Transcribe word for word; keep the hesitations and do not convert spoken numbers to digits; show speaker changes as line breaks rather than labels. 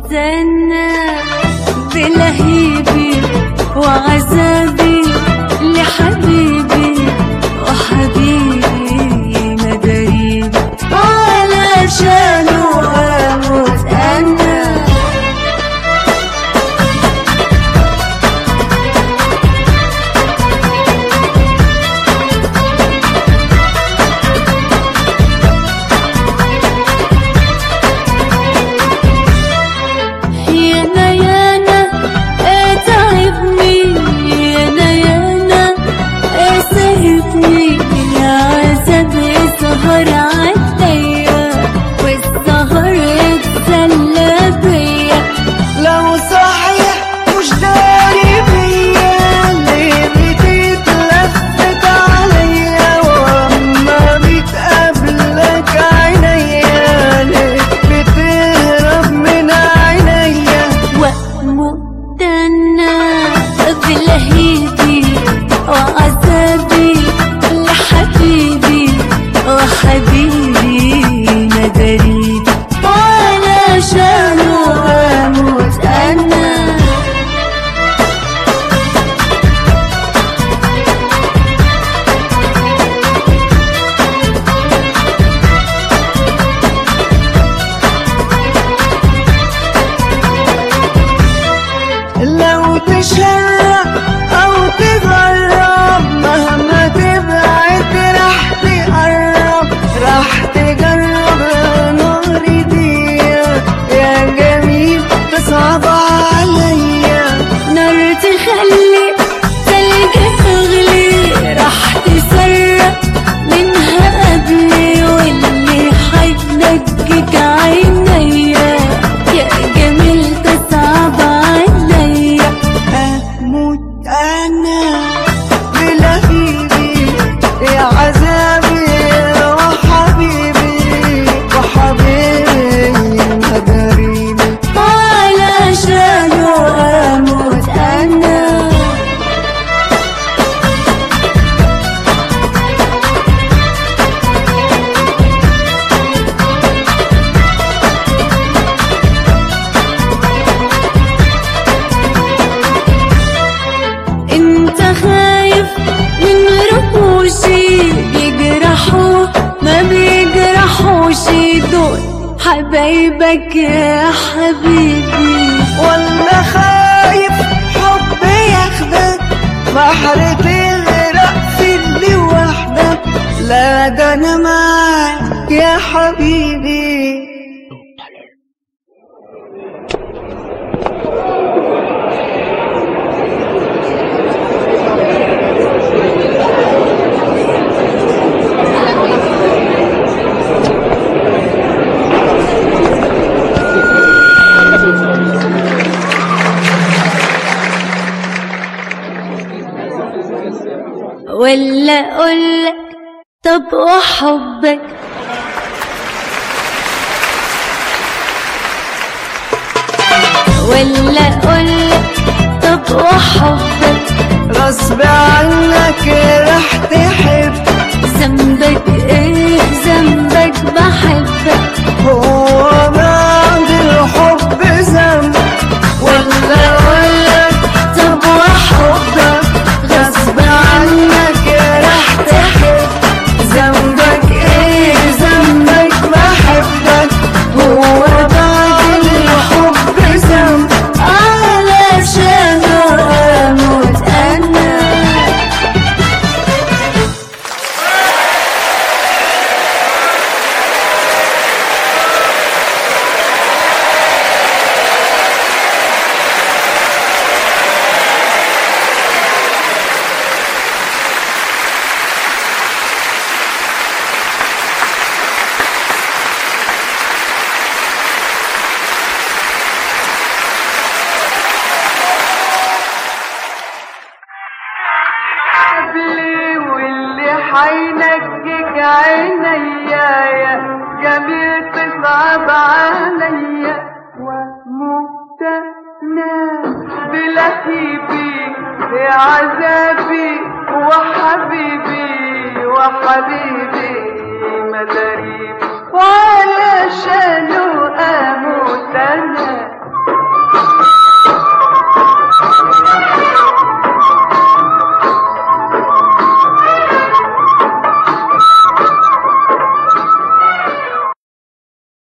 ومستنى بلهيبي وعذابي لحبيبي وحبيبي مداريبي علشانه اموت انا. بلهيبي وعذابي لحبيبي وحبيبي مداريبي علشانه اموت انا.
لو تشرب او تغرب مهما تبعد راح تقرب، راح تجرب نار دي يا جميل تصعب عليا.
نار تخلي تلج تغلي راح تسرق منها قبلي واللي حينجك عينيا يا جميل تصعب عليا.
اموت انا بلهيبي يا عذابي وحبيبي وحبيبي مداريبي
علشانه اموت انا. انت خايف من رموشي بيجرحوا ما بيجرحوش دول حبايبك يا حبيبي،
ولا خايف حب ياخدك بحر تغرق في اللي وحدك؟ لا ده انا معاك يا حبيبي.
ولا اقولك طب وحبك ولا اقولك طب وحبك
غصب عنك راح تحب.
ذنبك ايه ذنبك بحبك
هو بعد الحب ذنب؟ ولا اقولك طب وحبك غصب عنك راح تحب. ذنبك ايه ذنبك بحبك هو بعد الحب ذنب
علشانه اموت انا.
قبلي واللي حينجك عينيا يا جميل تصعب عليا. وموت انا بلهيبي يا عذابي وحبيبي وحبيبي مداريبي علشان